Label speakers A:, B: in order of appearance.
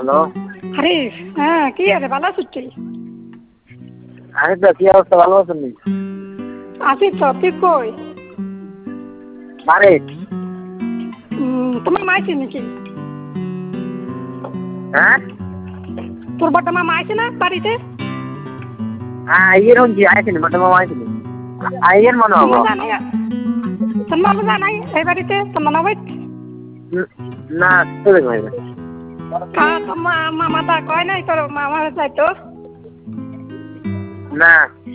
A: Hello.
B: হারিস, হ্যাঁ কি আছে ভালো আছিস তুই?
A: আরে তো কি অবস্থা, ভালো আছেন নি?
B: আছিস তো, তুই কই?
A: বাড়ি।
B: তোমার মা আছে নাকি?
A: হ্যাঁ
B: তোর বড় মামা আছে না বাড়িতে?
A: আইয়ের হচ্ছে আইসিনি, বটে মামা আইসিনি। আইয়ের মনে হবো।
B: তোর মামা জানাই এই বাড়িতে তোর মামা বাড়ি?
A: না চলে যাবে।
B: তোর মামাটা কয় নাই তোর মামা যাইতো?
A: না।